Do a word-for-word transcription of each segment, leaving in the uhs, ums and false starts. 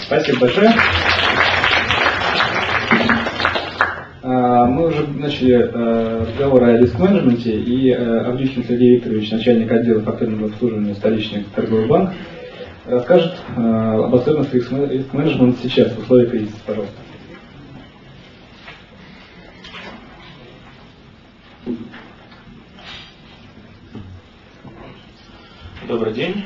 Спасибо большое. Мы уже начали разговор о риск-менеджменте, и Авдюхин Сергей Викторович, начальник отдела факторингового обслуживания столичный торговый банк, расскажет об особенностях риск-менеджмента сейчас, в условиях кризиса. Пожалуйста. Добрый день.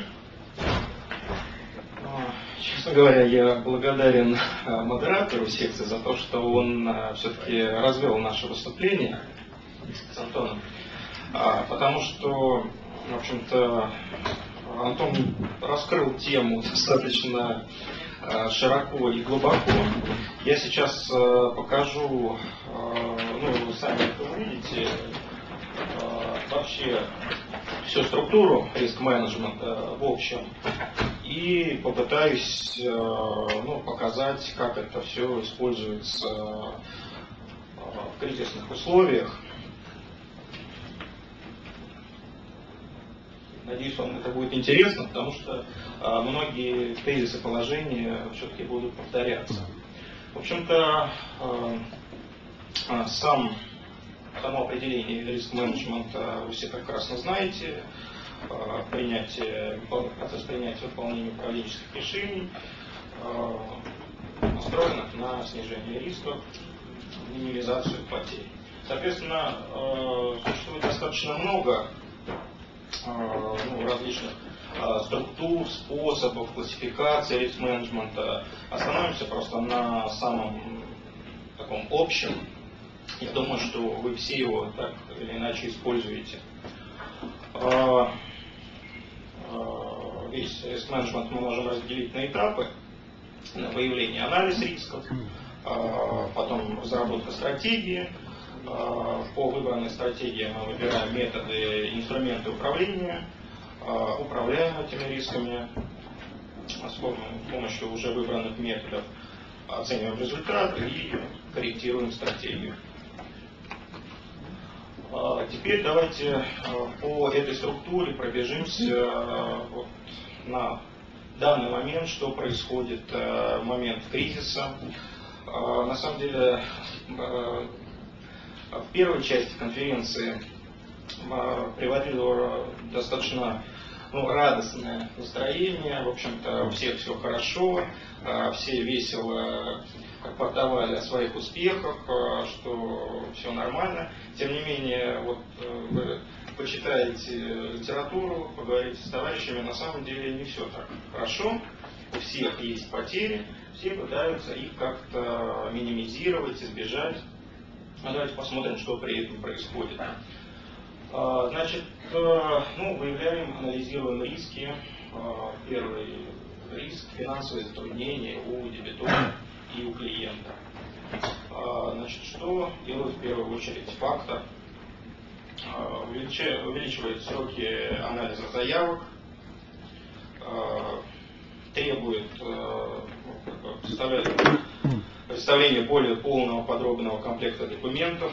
Честно говоря, я благодарен модератору секции за то, что он все-таки развел наше выступление с Антоном, потому что, в общем-то, Антон раскрыл тему достаточно широко и глубоко. Я сейчас покажу, ну, вы сами это увидите, вообще всю структуру риск-менеджмента в общем, и попытаюсь ну, показать, как это все используется в кризисных условиях. Надеюсь, вам это будет интересно, потому что многие тезисы положения все-таки будут повторяться. В общем-то, сам Само определение риск-менеджмента вы все прекрасно знаете. Принятие, процесс принятия и выполнения управленческих решений, настроенных на снижение рисков, минимизацию потерь. Соответственно, существует достаточно много ну, различных структур, способов, классификации риск-менеджмента. Остановимся просто на самом таком общем. Я думаю, что вы все его так или иначе используете. Весь риск-менеджмент мы можем разделить на этапы: на выявление, анализ рисков, потом разработка стратегии. По выбранной стратегии мы выбираем методы, инструменты управления, управляем этими рисками с помощью уже выбранных методов, оцениваем результаты и корректируем стратегию. Теперь давайте по этой структуре пробежимся вот на данный момент, что происходит в момент кризиса. На самом деле, в первой части конференции приводило достаточно ну, радостное настроение. В общем-то, у всех все хорошо, все весело рапортовали о своих успехах, что все нормально. Тем не менее, вот вы почитаете литературу, поговорите с товарищами, на самом деле не все так хорошо. У всех есть потери, все пытаются их как-то минимизировать, избежать. А давайте посмотрим, что при этом происходит. Значит, ну, выявляем, анализируем риски. Первый риск – финансовые затруднения у дебитора и у клиента. Значит, что делает в первую очередь фактор? Увеличивает сроки анализа заявок, требует представления более полного подробного комплекта документов.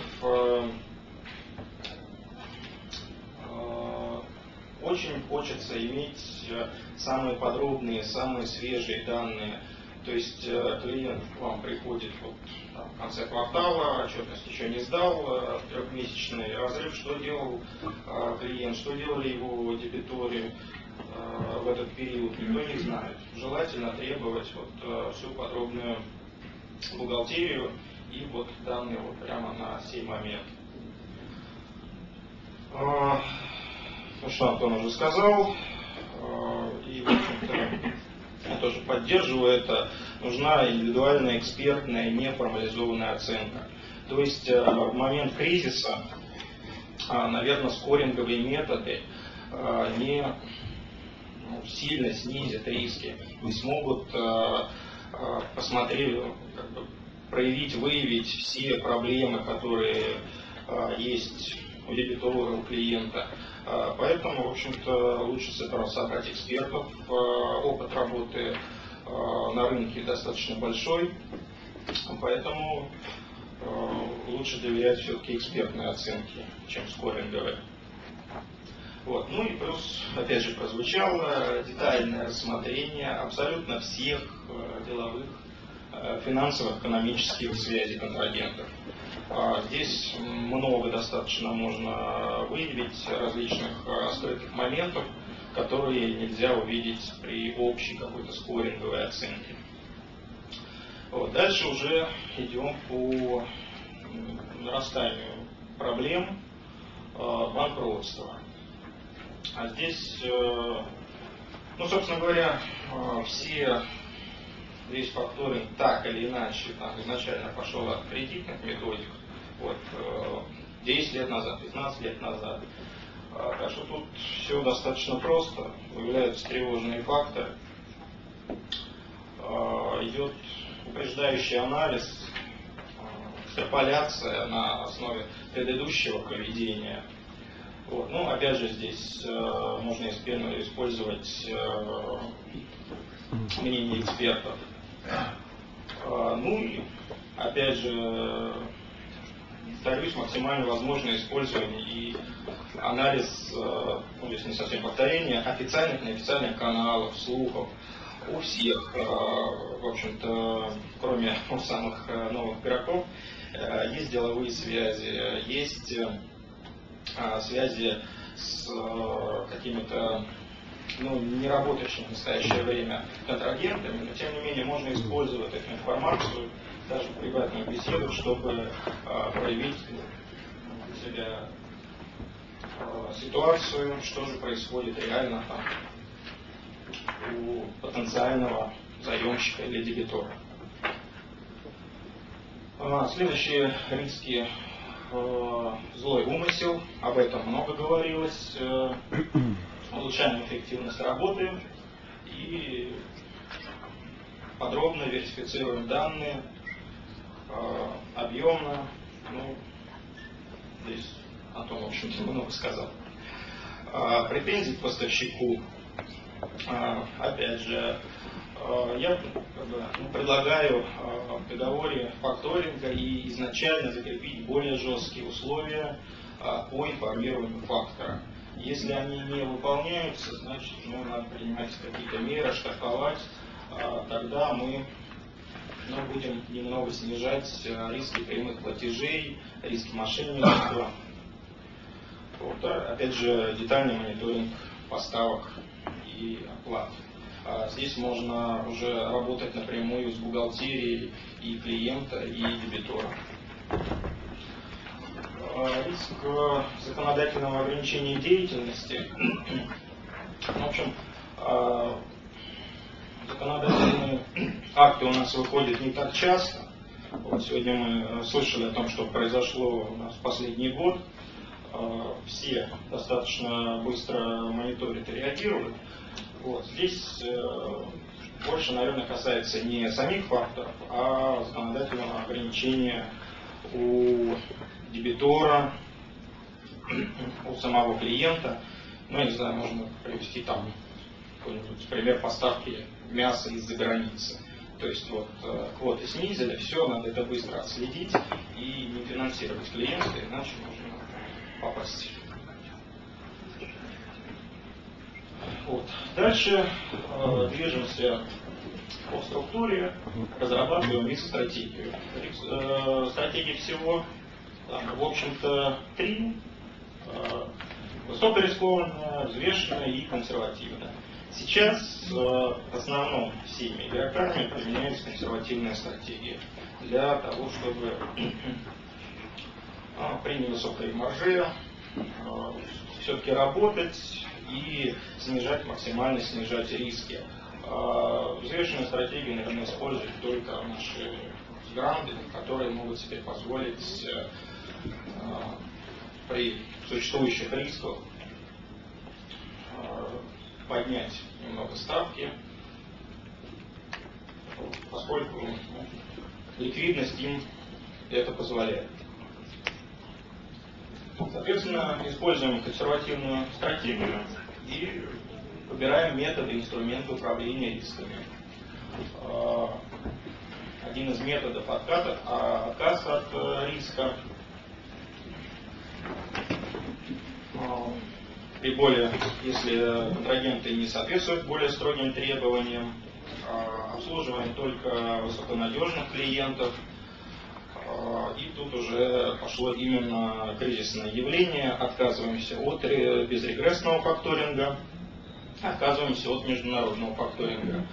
Очень хочется иметь самые подробные, самые свежие данные. То есть клиент к вам приходит вот, там, в конце квартала, отчетность еще не сдал, трехмесячный разрыв, что делал клиент, что делали его дебиторы в этот период, никто не знает. Желательно требовать вот, всю подробную бухгалтерию и вот данные вот прямо на сей момент. Ну что Антон уже сказал, и в общем-то я тоже поддерживаю это, нужна индивидуальная, экспертная, неформализованная оценка. То есть в момент кризиса, наверное, скоринговые методы не сильно снизят риски, не смогут посмотреть, как бы, проявить, выявить все проблемы, которые есть у дебитора, у клиента. Поэтому, в общем-то, лучше собрать экспертов. Опыт работы на рынке достаточно большой, поэтому лучше доверять все-таки экспертной оценке, чем скоринговой. Вот. Ну и плюс, опять же, прозвучало детальное рассмотрение абсолютно всех деловых, финансовых, экономических связей контрагентов. Здесь много достаточно можно выявить различных скрытых моментов, которые нельзя увидеть при общей какой-то скоринговой оценке. Вот. Дальше уже идем по нарастанию проблем банкротства. А здесь, ну, собственно говоря, все, весь факторинг так или иначе там изначально пошел от кредитных методик, вот, десять лет назад, пятнадцать лет назад. Так что тут все достаточно просто, выявляются тревожные факторы, идет упреждающий анализ, экстраполяция на основе предыдущего поведения. Вот. Ну, опять же, здесь э, можно использовать э, мнение экспертов. Э, ну и, опять же, повторюсь, максимально возможное использование и анализ, э, ну, если не совсем повторение, официальных и неофициальных каналов, слухов. У всех, э, в общем-то, кроме ну, самых э, новых игроков, э, есть деловые связи, есть э, связи с э, какими-то ну, не работающими в настоящее время контрагентами, но тем не менее можно использовать эту информацию даже в приватных беседах, чтобы э, проявить для себя э, ситуацию, что же происходит реально там у потенциального заемщика или дебитора. А, следующие риски. Злой умысел, об этом много говорилось, улучшаем эффективность работы и подробно верифицируем данные, объемно, ну, здесь о том, в общем-то, много сказал. Претензии к поставщику, опять же, я ну, предлагаю в договоре факторинга и изначально закрепить более жесткие условия по информированию фактора. Если они не выполняются, значит, ну, надо принимать какие-то меры, штрафовать, тогда мы ну, будем немного снижать риски прямых платежей, риски мошенничества. Вот, да, опять же, детальный мониторинг поставок и оплат. Здесь можно уже работать напрямую с бухгалтерией и клиента, и дебитора. Риск законодательного ограничения деятельности. В общем, законодательные акты у нас выходят не так часто. Вот сегодня мы слышали о том, что произошло у нас в последний год. Все достаточно быстро мониторят и реагируют. Вот. Здесь э, больше, наверное, касается не самих факторов, а законодательного ограничения у дебитора, у самого клиента. Ну, я не знаю, можно привести там какой-нибудь пример поставки мяса из-за границы. То есть вот э, квоты снизили, все, надо это быстро отследить и не финансировать клиента, иначе можно попасть. Вот. Дальше э, движемся по структуре, разрабатываем риск-стратегию. Э, стратегии всего, там, в общем-то, три. Э, высокорискованная, взвешенная и консервативная. Сейчас э, в основном всеми игроками применяется консервативная стратегия для того, чтобы э, при невысокой марже э, все-таки работать и снижать, максимально снижать риски. Взвешенную стратегию, наверное, используют только наши гранды, которые могут себе позволить при существующих рисках поднять немного ставки, поскольку ну, ликвидность им это позволяет. Соответственно, используем консервативную стратегию и выбираем методы, инструменты управления рисками. Один из методов отката, отказ от риска. и более, если контрагенты не соответствуют более строгим требованиям, обслуживаем только высоконадежных клиентов. И тут уже пошло именно кризисное явление. Отказываемся от безрегрессного факторинга, отказываемся от международного факторинга.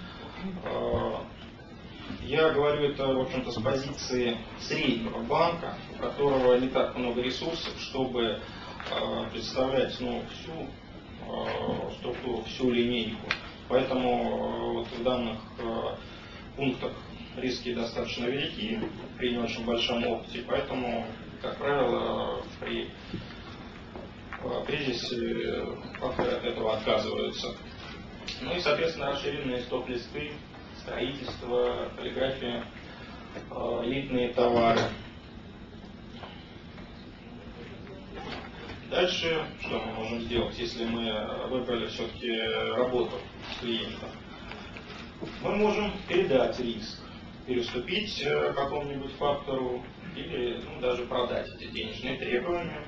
Я говорю это, в общем-то, с позиции среднего банка, у которого не так много ресурсов, чтобы представлять ну, всю структуру, всю линейку. Поэтому вот в данных пунктах риски достаточно велики, при не очень большом опыте, поэтому, как правило, при кризисе факторы от этого отказываются. Ну и, соответственно, расширенные стоп-листы, строительство, полиграфия, элитные товары. Дальше, что мы можем сделать, если мы выбрали все-таки работу с клиентом? Мы можем передать риск, переступить к какому-нибудь фактору или ну, даже продать эти денежные требования,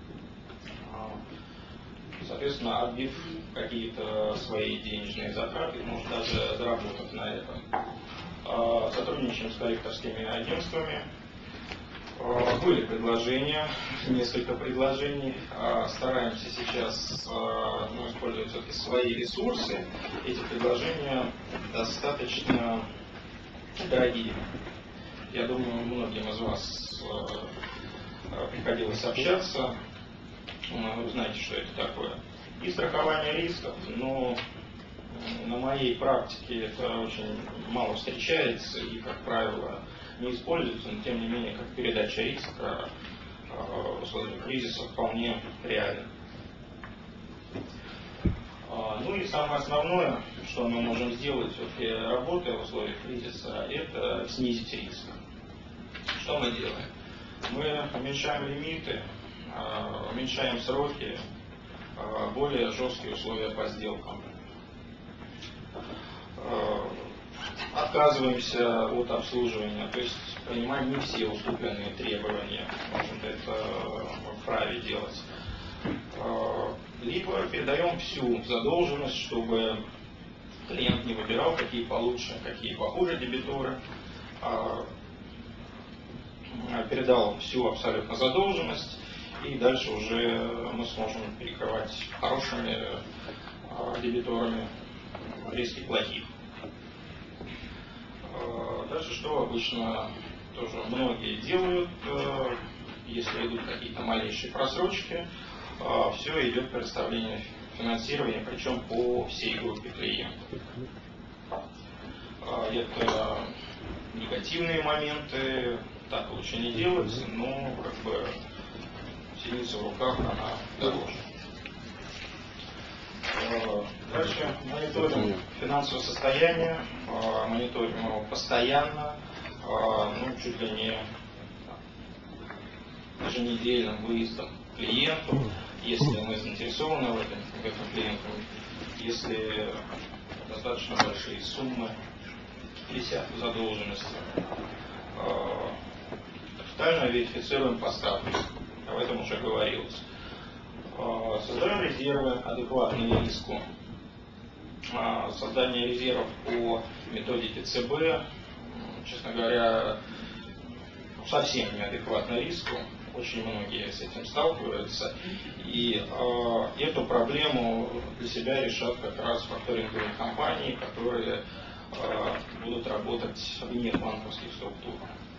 соответственно, отбив какие-то свои денежные затраты, может даже заработать на этом. Сотрудничаем с коллекторскими агентствами. Были предложения, несколько предложений. Стараемся сейчас ну, использовать все-таки свои ресурсы. Эти предложения достаточно дорогие. Я думаю, многим из вас приходилось общаться. Вы знаете, что это такое. И страхование рисков, но на моей практике это очень мало встречается и, как правило, не используется, но тем не менее, как передача риска в условиях кризиса вполне реально. Ну и самое основное, что мы можем сделать, работая в условиях кризиса, это снизить риск. Что мы делаем? Мы уменьшаем лимиты, уменьшаем сроки, более жесткие условия по сделкам. Отказываемся от обслуживания, то есть принимаем не все уступленные требования, в общем-то это вправе делать. Либо передаем всю задолженность, чтобы клиент не выбирал, какие получше, какие похуже дебиторы, передал всю абсолютно задолженность, и дальше уже мы сможем перекрывать хорошими дебиторами риски плохих. Дальше что обычно тоже многие делают, если идут какие-то малейшие просрочки, все идет предоставление финансирования, причем по всей группе клиентов. Это негативные моменты, так лучше не делать, но как бы синица в руках, она дороже. Дальше мониторим финансовое состояние, мониторим его постоянно, ну, чуть ли не еженедельным выездом к клиенту, если мы заинтересованы в этом, в этом клиенте, если достаточно большие суммы висят в задолженности. Капитально верифицируем поставки, об этом уже говорилось. Создаем резервы, адекватные риску. Создание резервов по методике ЦБ, честно говоря, совсем неадекватно риску. Очень многие с этим сталкиваются. И э, эту проблему для себя решат как раз факторинговые компании, которые э, будут работать вне банковских структур.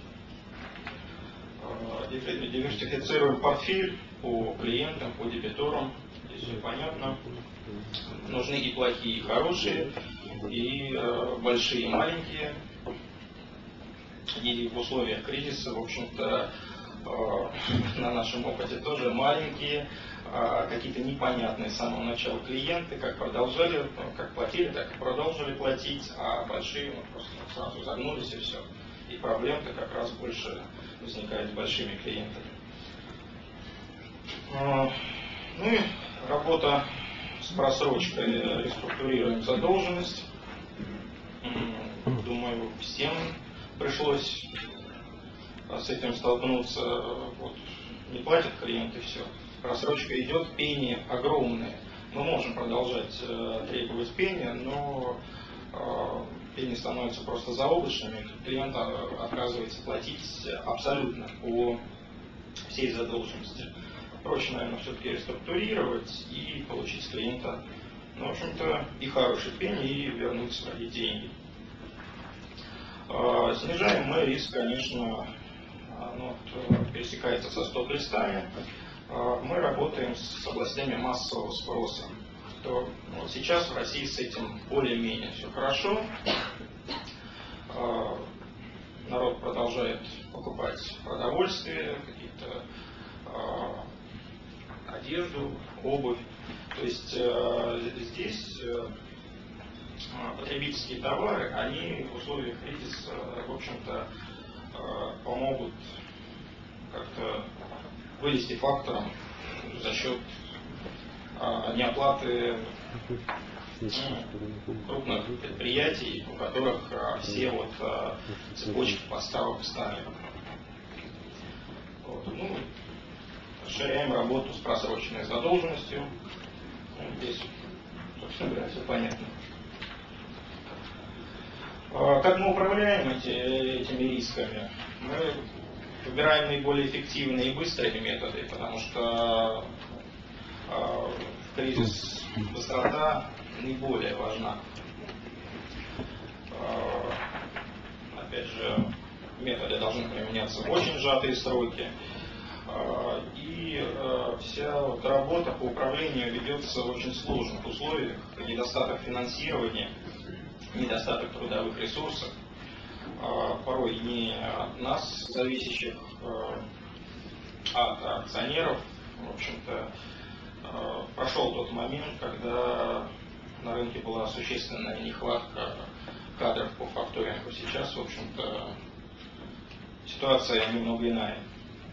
Диверсифицируем портфель по клиентам, по дебиторам. Здесь все понятно. Нужны и плохие, и хорошие, и э, большие, и маленькие. И в условиях кризиса, в общем-то, э, на нашем опыте тоже маленькие, э, какие-то непонятные с самого начала клиенты, как продолжали, как платили, так и продолжили платить, а большие ну, просто сразу загнулись и все. И проблем-то как раз больше возникает с большими клиентами. Ну и работа с просрочкой, реструктурируем задолженность. Думаю, всем пришлось с этим столкнуться. Вот, не платят клиенты, все. Просрочка идет, пени огромные. мы можем продолжать э, требовать пени, но э, пени становятся просто заоблачными, клиент отказывается платить абсолютно по всей задолженности. Проще, наверное, все-таки реструктурировать и получить с клиента, ну, в общем-то, и хороший пени, и вернуть свои деньги. Э, снижаем мы риск, конечно, ну, вот, пересекается со стоп-листами. Мы работаем с областями массового спроса. То, вот сейчас в России с этим более-менее все хорошо. Народ продолжает покупать продовольствие, какие-то одежду, обувь. То есть здесь потребительские товары, они в условиях кризиса, в общем-то, помогут как-то вылезти фактором за счет а, неоплаты ну, крупных предприятий, у которых а, все вот, а, цепочки поставок встали. Вот. Ну, расширяем работу с просроченной задолженностью. Ну, здесь, собственно говоря, все понятно. А, как мы управляем эти, этими рисками? Мы выбираем наиболее эффективные и быстрые методы, потому что э, в кризис быстрота наиболее важна. Э, опять же, методы должны применяться в очень сжатые сроки. Э, и э, вся вот работа по управлению ведется в очень сложных условиях. Недостаток финансирования, недостаток трудовых ресурсов. Порой не от нас зависящих, а от акционеров. В общем-то, прошел тот момент, когда на рынке была существенная нехватка кадров по факторингу. Сейчас, в общем-то, ситуация немного иная.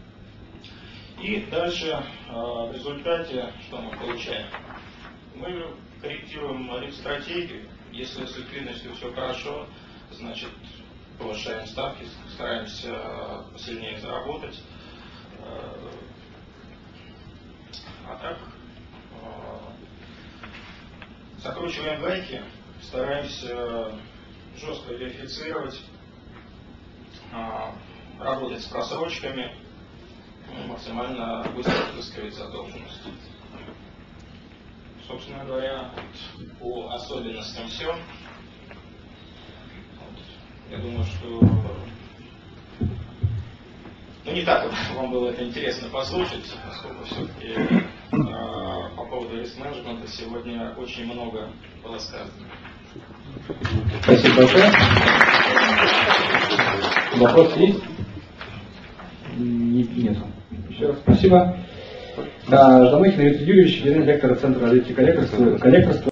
И дальше, в результате, что мы получаем? Мы корректируем риск-стратегию. Если с ликвидностью все хорошо, значит, повышаем ставки, стараемся посильнее заработать. А так, закручиваем гайки, стараемся жестко верифицировать, работать с просрочками, максимально быстро отыскивать задолженность. Собственно говоря, по особенностям все. Я думаю, что ну, не так вам было это интересно послушать, поскольку все-таки э, по поводу риск-менеджмента сегодня очень много было сказано. Спасибо большое. Вопросы есть? Нет. Еще раз спасибо. Ждамыкин Юрий Юрьевич, генеральный директор Центра развития коллекторства.